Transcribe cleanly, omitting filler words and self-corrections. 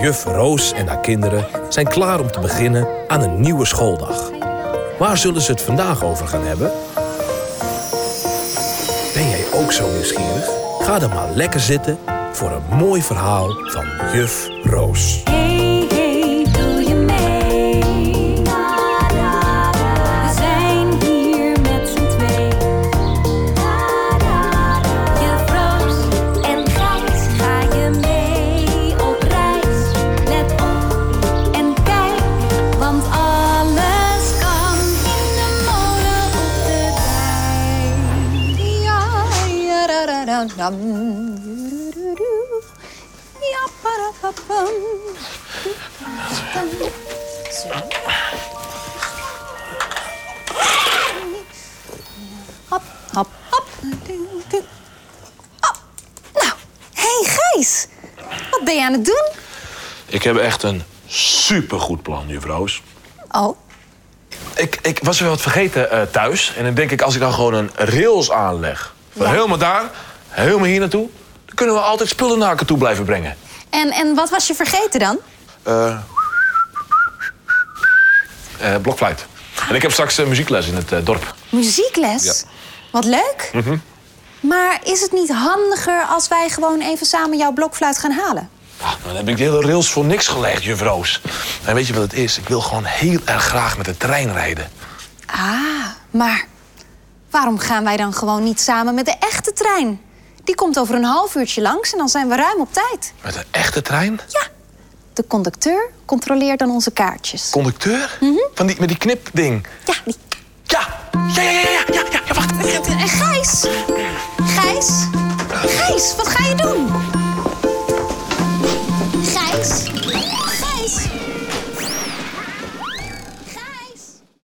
juf Roos en haar kinderen zijn klaar om te beginnen aan een nieuwe schooldag. Waar zullen ze het vandaag over gaan hebben? Ben jij ook zo nieuwsgierig? Ga dan maar lekker zitten voor een mooi verhaal van juf Roos. Hey, hey, doe je mee? We zijn hier met z'n twee. Juf Roos en Gijs, ga je mee op reis? Let op en kijk, want alles kan in de molen op de dijk. Ja, da, da, da, dam. Ja, parapapam. Hop, hop, hop. Oh, nou, hey Gijs. Wat ben je aan het doen? Ik heb echt een supergoed plan, juf Roos. Oh, Ik was weer wat vergeten thuis. En dan denk ik, als ik dan gewoon een rails aanleg... van Ja. helemaal daar, helemaal hier naartoe... dan kunnen we altijd spullen naar elkaar toe blijven brengen. en wat was je vergeten dan? Blokfluit. En ik heb straks muziekles in het dorp. Muziekles? Ja. Wat leuk. Maar is het niet handiger als wij gewoon even samen jouw blokfluit gaan halen? Ah, dan heb ik de hele rails voor niks gelegd, juf Roos. En weet je wat het is? Ik wil gewoon heel erg graag met de trein rijden. Ah, maar waarom gaan wij dan gewoon niet samen met de echte trein? Die komt over een half uurtje langs en dan zijn we ruim op tijd. Met een echte trein? Ja, de conducteur controleert dan onze kaartjes. Conducteur? Met die knipding. Ja, die... Ja, wacht. En Gijs? Gijs? Gijs, wat ga je doen?